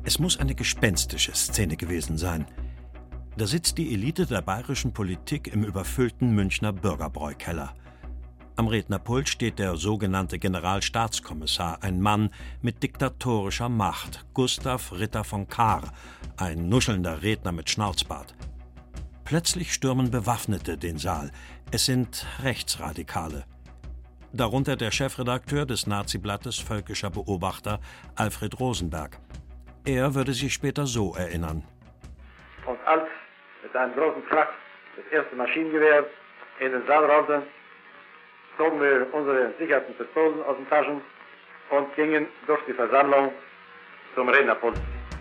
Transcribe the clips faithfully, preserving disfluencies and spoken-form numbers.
Es muss eine gespenstische Szene gewesen sein. Da sitzt die Elite der bayerischen Politik im überfüllten Münchner Bürgerbräukeller. Am Rednerpult steht der sogenannte Generalstaatskommissar, ein Mann mit diktatorischer Macht, Gustav Ritter von Kahr, ein nuschelnder Redner mit Schnauzbart. Plötzlich stürmen Bewaffnete den Saal. Es sind Rechtsradikale. Darunter der Chefredakteur des Naziblattes Völkischer Beobachter, Alfred Rosenberg. Er würde sich später so erinnern. Und als mit einem großen Krach das erste Maschinengewehr in den Saal rollte, zogen wir unsere sicherten Pistolen aus den Taschen und gingen durch die Versammlung zum Rednerpult.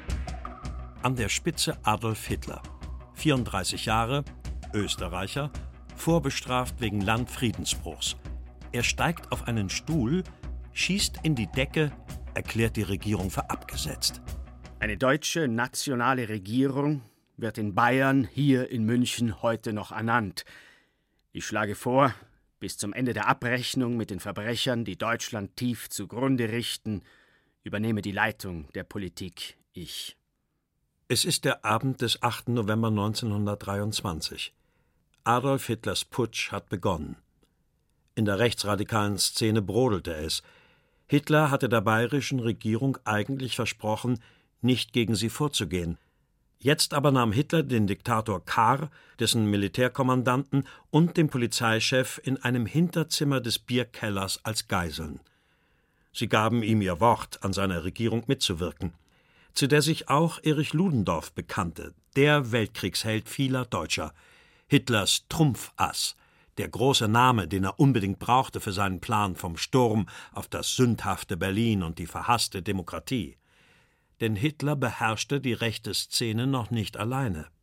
An der Spitze Adolf Hitler. vierunddreißig Jahre, Österreicher, vorbestraft wegen Landfriedensbruchs. Er steigt auf einen Stuhl, schießt in die Decke, erklärt die Regierung für abgesetzt. Eine deutsche nationale Regierung wird in Bayern, hier in München, heute noch ernannt. Ich schlage vor, bis zum Ende der Abrechnung mit den Verbrechern, die Deutschland tief zugrunde richten, übernehme die Leitung der Politik ich. Es ist der Abend des achten November neunzehnhundertdreiundzwanzig. Adolf Hitlers Putsch hat begonnen. In der rechtsradikalen Szene brodelte es. Hitler hatte der bayerischen Regierung eigentlich versprochen, nicht gegen sie vorzugehen. Jetzt aber nahm Hitler den Diktator Kahr, dessen Militärkommandanten und den Polizeichef in einem Hinterzimmer des Bierkellers als Geiseln. Sie gaben ihm ihr Wort, an seiner Regierung mitzuwirken, zu der sich auch Erich Ludendorff bekannte, der Weltkriegsheld vieler Deutscher, Hitlers Trumpfass, der große Name, den er unbedingt brauchte für seinen Plan vom Sturm auf das sündhafte Berlin und die verhasste Demokratie. Denn Hitler beherrschte die rechte Szene noch nicht alleine.